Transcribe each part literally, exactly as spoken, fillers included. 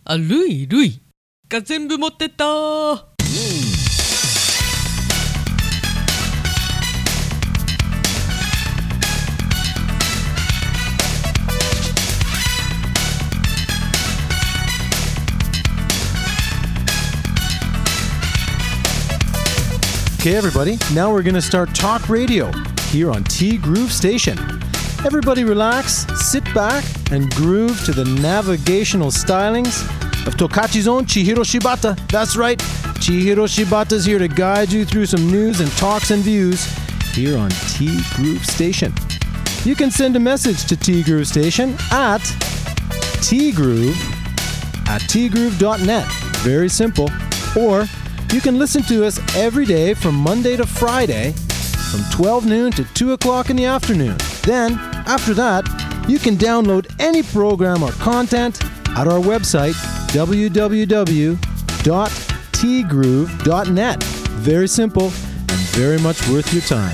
あ、ルイルイが全部持ってった。 Okay, everybody, now we're going to start talk radio here on T Groove Station. Everybody relax, sit back, and groove to the navigational stylings of Tokachi's own Chihiro Shibata. That's right, Chihiro Shibata's here to guide you through some news and talks and views here on T Groove Station. You can send a message to T Groove Station at tgroove at tgroove dot net. Very simple. Or you can listen to us every day from Monday to Friday from twelve noon to two o'clock in the afternoon. Then, after that, you can download any program or content at our website, w w w dot t groove dot net. Very simple and very much worth your time.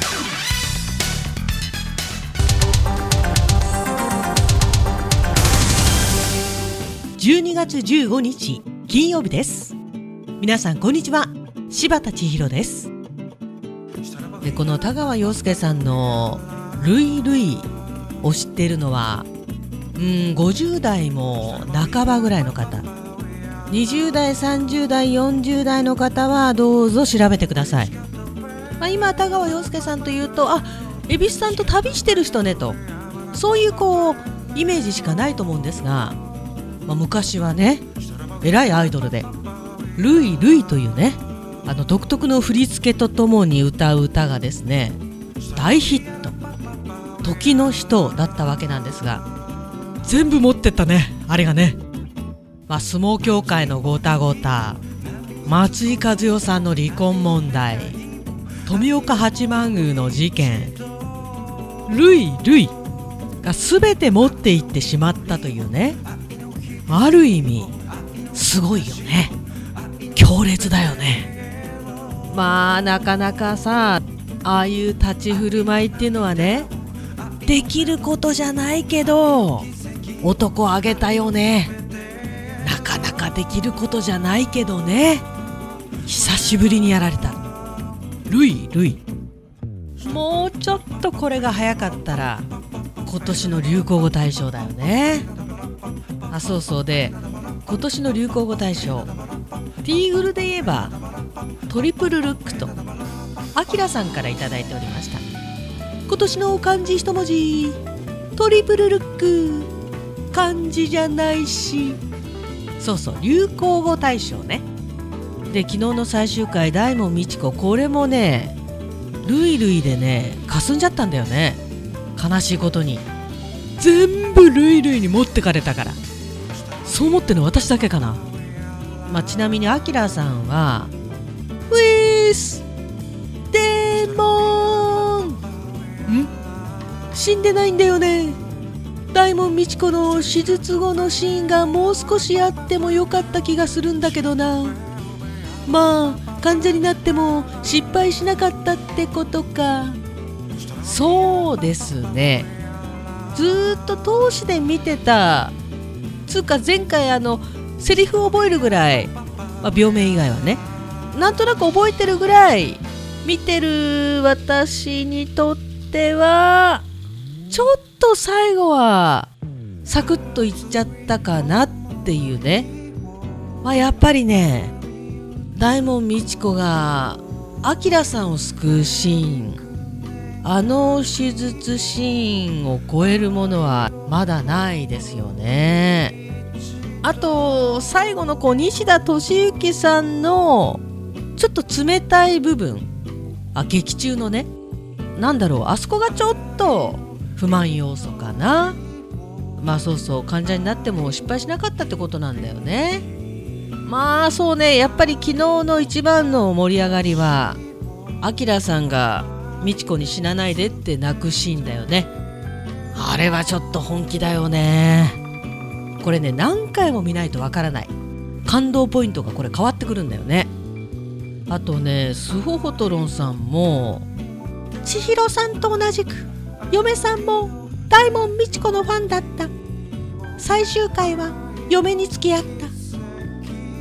じゅうにがつじゅうごにち金曜日です。皆さんこんにちは、柴田千尋です。でこの田川陽介さんのルイルイを知っているのはうんごじゅう代も半ばぐらいの方、にじゅう代さんじゅう代よんじゅう代の方はどうぞ調べてください。まあ、今田川陽介さんというと、あ、恵比寿さんと旅してる人ねと、そういうこうイメージしかないと思うんですが、まあ、昔はね偉いアイドルでルイルイというね、あの独特の振り付けとともに歌う歌がですね大ヒット、時の人だったわけなんですが、全部持ってったね、あれがね。まあ、相撲協会のゴタゴタ、松井和代さんの離婚問題、富岡八幡宮の事件、ルイルイが全て持っていってしまったというね、ある意味すごいよね、強烈だよね。まあなかなかさ、ああいう立ち振る舞いっていうのはね、できることじゃないけど男あげたよね。なかなかできることじゃないけどね、久しぶりにやられたルイルイ。もうちょっとこれが早かったら今年の流行語大賞だよね。あ、そうそうで、今年の流行語大賞、ティーグルで言えばトリプルルックとアキラさんからいただいておりました。今年の漢字一文字トリプルルック、漢字じゃないし、そうそう、流行語大賞ね。で昨日の最終回、大門みちこ、これもねルイルイでね霞んじゃったんだよね。悲しいことに全部ルイルイに持ってかれたから。そう思ってるの私だけかな。まあ、ちなみにアキラさんはウィースデーモンん死んでないんだよね。大門みちこの手術後のシーンがもう少しあってもよかった気がするんだけどな。まあ患者になっても失敗しなかったってことか。そうですね、ずっと通しで見てたつうか、前回あのセリフを覚えるぐらい、まあ、病名以外はねなんとなく覚えてるぐらい見てる私にとってはちょっと最後はサクッといっちゃったかなっていうね。まあ、やっぱりね大門みちこがアキラさんを救うシーン、あの手術シーンを超えるものはまだないですよね。あと最後のこう西田敏行さんのちょっと冷たい部分、あ劇中のね、なんだろう、あそこがちょっと不満要素かな。まあそうそう、患者になっても失敗しなかったってことなんだよね。まあそうね、やっぱり昨日の一番の盛り上がりはアキラさんがみちこに死なないでって泣くシーンだよね。あれはちょっと本気だよね。これね何回も見ないとわからない感動ポイントがこれ変わってくるんだよね。あとね、スホホトロンさんも千尋さんと同じく嫁さんも大門みちこのファンだった。最終回は嫁に付き合った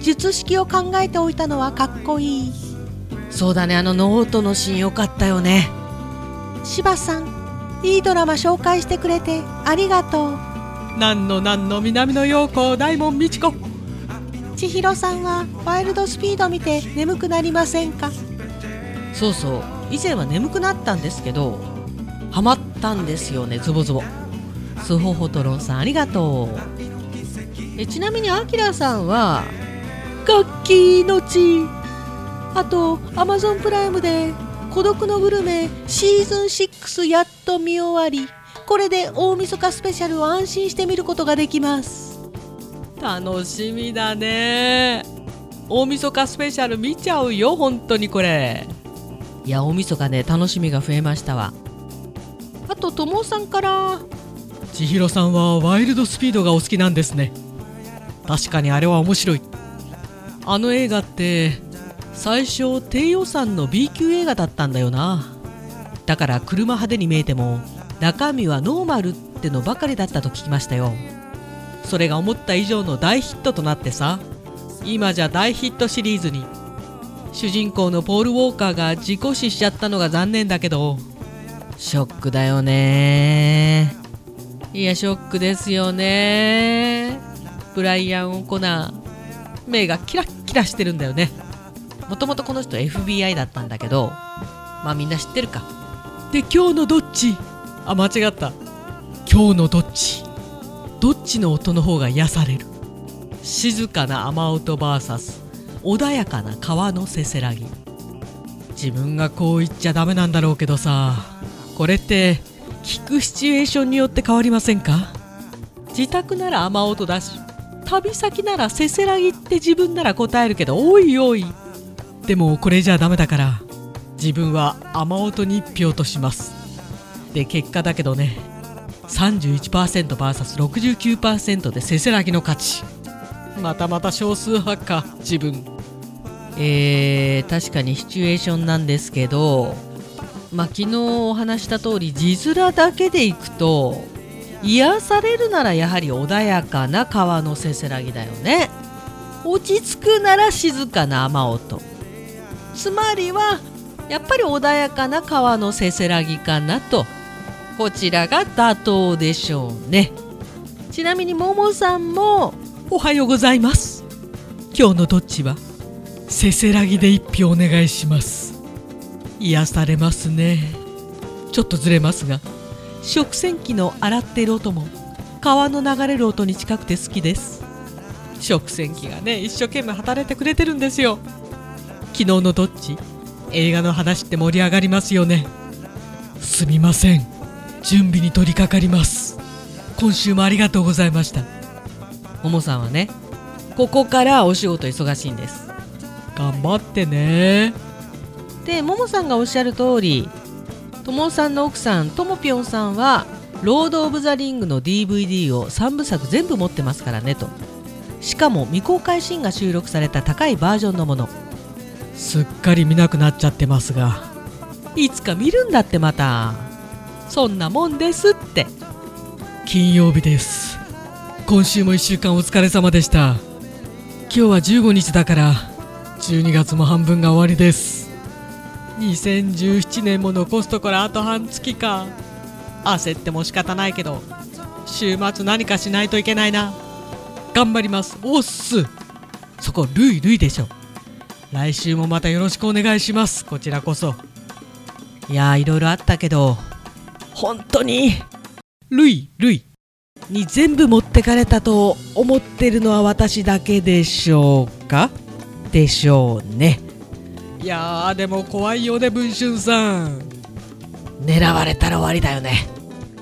術式を考えておいたのはかっこいい。そうだね、あのノートのシーンよかったよね。柴さん、いいドラマ紹介してくれてありがとう。 なんのなんの、南野陽子、大門未知子。 千尋さんはワイルドスピード見て眠くなりませんか？そうそう、以前は眠くなったんですけどハマったんですよね、ズボズボ。スホホトロンさんありがとう。えちなみにアキラさんは楽器の地、あとアマゾンプライムで孤独のグルメシーズンシックスやっと見終わり、これで大晦日スペシャルを安心して見ることができます。 楽しみだね。大晦日スペシャル見ちゃうよ、本当にこれ。 いや、大晦日ね、楽しみが増えましたわ。あとともさんから、 千尋さんはワイルドスピードがお好きなんですね。確かにあれは面白い。あの映画って最初低予算の ビー 級映画だったんだよな。だから車派手に見えても中身はノーマルってのばかりだったと聞きましたよ。それが思った以上の大ヒットとなってさ、今じゃ大ヒットシリーズに。主人公のポール・ウォーカーが事故死しちゃったのが残念だけど、 ショックだよね。いや、ショックですよね。ブライアン・オコナー、目がキラッキラしてるんだよね。もともとこの人 エフビーアイ だったんだけど、まあみんな知ってるか。 で、今日のどっち？あ、間違った。今日のどっち？どっちの音の方が癒される？静かな雨音 ブイエス 穏やかな川のせせらぎ。自分がこう言っちゃダメなんだろうけどさ、これって聞くシチュエーションによって変わりませんか？自宅なら雨音だし、旅先ならせせらぎって自分なら答えるけど、おいおい。でもこれじゃダメだから自分は雨音に一票とします。で、結果だけどね、さんじゅういちパーセントブイエスろくじゅうきゅうパーセント でせせらぎの勝ち。またまた少数派か、自分。 えー、確かにシチュエーションなんですけど、まあ昨日お話した通り字面だけでいくと癒されるならやはり穏やかな川のせせらぎだよね。落ち着くなら静かな雨音。つまりはやっぱり穏やかな川のせせらぎかなと、こちらが妥当でしょうね。ちなみにももさんもおはようございます。今日のどっちはせせらぎで一票お願いします。癒されますね。ちょっとずれますが、食洗機の洗っている音も川の流れる音に近くて好きです。食洗機がね、一生懸命働いてくれてるんですよ。昨日のどっち、映画の話って盛り上がりますよね。すみません、準備に取り掛かります。今週もありがとうございました。 ももさんはね、ここからお仕事忙しいんです。 頑張ってね。 で、ももさんがおっしゃる通り、ともさんの奥さんともぴょんさんはロード・オブ・ザ・リングの ディーブイディー をさんぶさく全部持ってますからねと。しかも未公開シーンが収録された高いバージョンのもの。 すっかり見なくなっちゃってますが、 いつか見るんだってまた。そんなもんですって。 金曜日です。今週もいっしゅうかんお疲れ様でした。今日はじゅうごにちだからじゅうにがつも半分が終わりです。にせんじゅうななねんも残すところあと半月か。焦っても仕方ないけど週末何かしないといけないな。頑張ります。おっす。そこルイルイでしょ。来週もまたよろしくお願いします。こちらこそ。 いやー、いろいろあったけど本当にルイルイに全部持ってかれたと思ってるのは私だけでしょうか。 でしょうね。 いやー、でも怖いよね、文春さん。 狙われたら終わりだよね。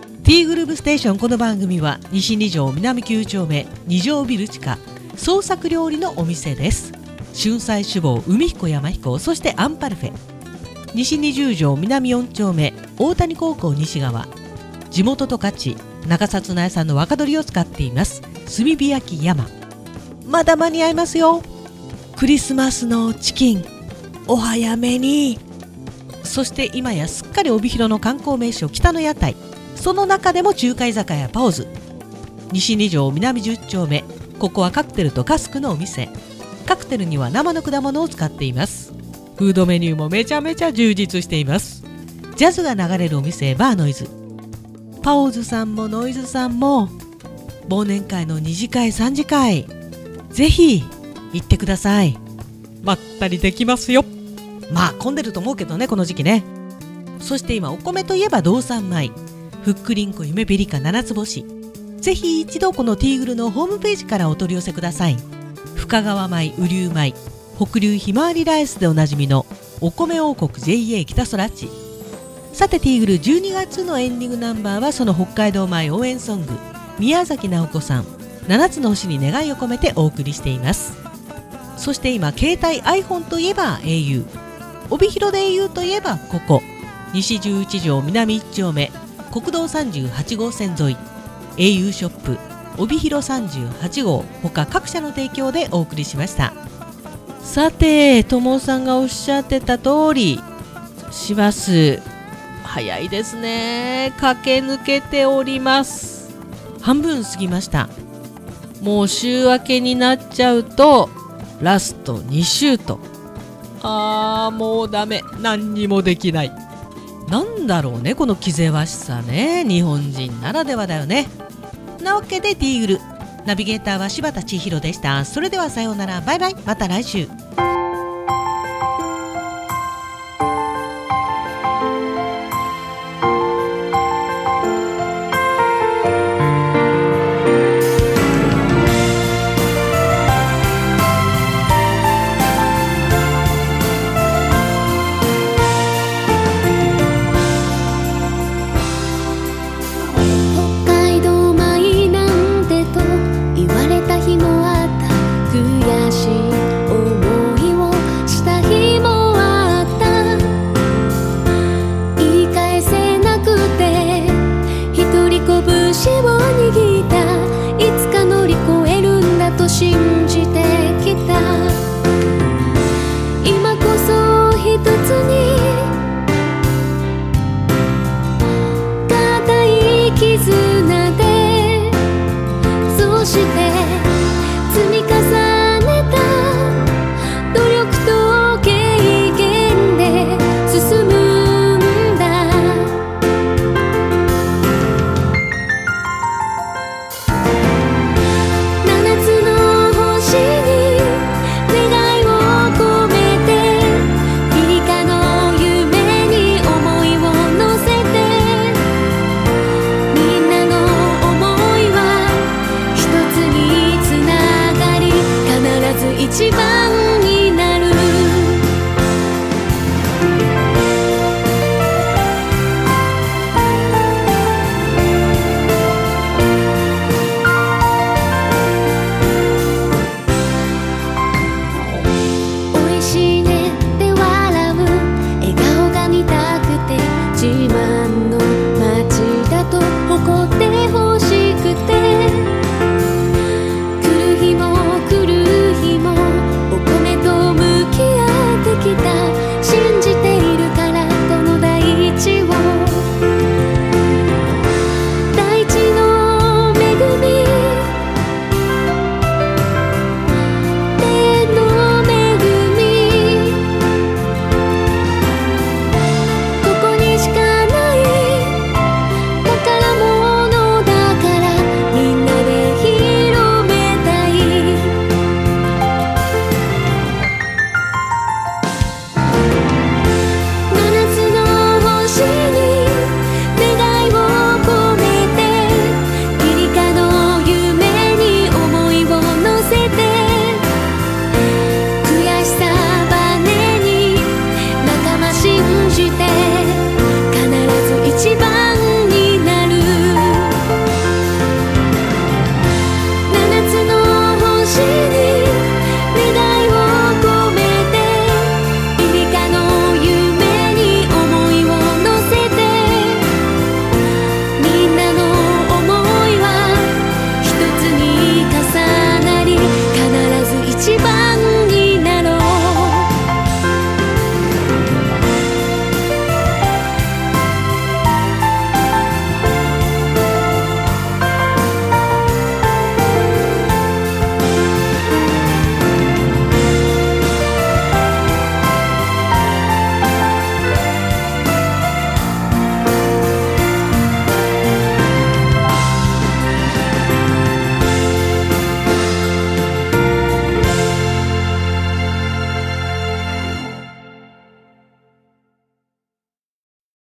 T グループステーション。この番組は西に条南きゅう丁目に条ビル地下創作料理のお店です。春菜志望海彦山彦、そしてアンパルフェ。西にじゅう条南よん丁目大谷高校西側。地元十勝中札内さんの若鶏を使っています炭火焼き山。まだ間に合いますよ。クリスマスのチキンお早めに。そして今やすっかり帯広の観光名所北の屋台、その中でも中華居酒屋パオズ。西に条南じゅう丁目、ここはカクテルとカスクのお店。 カクテルには生の果物を使っています。フードメニューもめちゃめちゃ充実しています。ジャズが流れるお店バーノイズ、パオズさんもノイズさんも忘年会の二次会さん次会ぜひ行ってください。 まったりできますよ。 まあ混んでると思うけどね、この時期ね。そして今お米といえば道産米、ふっくりんこ夢ベリカ七つ星、ぜひ一度このティーグルのホームページからお取り寄せください。深川米、雨竜米、北流ひまわりライスでおなじみのお米王国 ジェイエー 北空地。さてティーグルじゅうにがつのエンディングナンバーはその北海道米応援ソング、宮崎直子さん、七つの星に願いを込めてお送りしています。そして今携帯 アイフォン といえば エーユー、 帯広で エーユー といえばここ西じゅういち条南いち丁目国道さんじゅうはち号線沿い エーユー ショップ帯広さんじゅうはち号他各社の提供でお送りしました。さて友さんがおっしゃってた通り師走早いですね。駆け抜けております。半分過ぎました。もう週明けになっちゃうとラストに週と、 あーもうダメ、何にもできない。 なんだろうねこの気ぜわしさね、日本人ならではだよね。なわけでティーグルナビゲーターは柴田千尋でした。それではさようなら、バイバイ、また来週。 日もあった悔しい思い